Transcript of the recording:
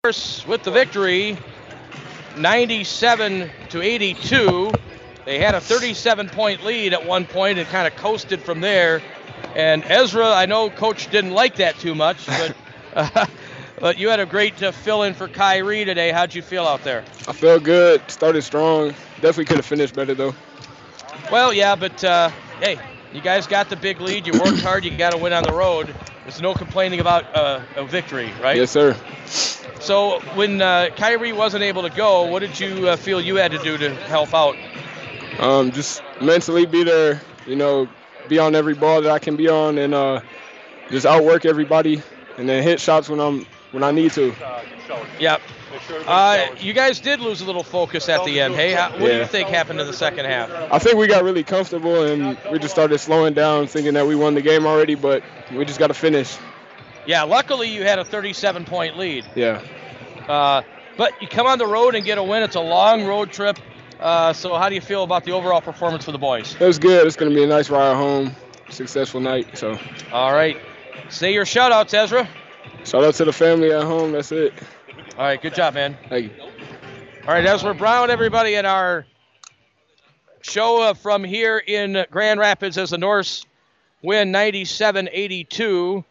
with the victory, 97-82. They had a 37-point lead at one point and kind of coasted from there. And Ezra, I know Coach didn't like that too much, but but you had a great fill-in for Kyrie today. How'd you feel out there? I felt good. Started strong. Definitely could have finished better, though. Well, yeah, but, hey, you guys got the big lead. You worked hard. You got to win on the road. There's no complaining about a victory, right? Yes, sir. So when Kyrie wasn't able to go, what did you feel you had to do to help out? Just mentally be there, be on every ball that I can be on, and just outwork everybody, and then hit shots when I need to. Yep. You guys did lose a little focus at the end. Hey, what do you think happened in the second half? I think we got really comfortable, and we just started slowing down, thinking that we won the game already, but we just got to finish. Yeah, luckily you had a 37-point lead. Yeah. But you come on the road and get a win. It's a long road trip. So how do you feel about the overall performance for the boys? It was good. It's going to be a nice ride home, successful night. So. All right. Say your shout-outs, Ezra. Shout out to the family at home. That's it. All right, good job, man. Thank you. All right, Ezra Brown, everybody, at our show from here in Grand Rapids as the Norse win 97-82.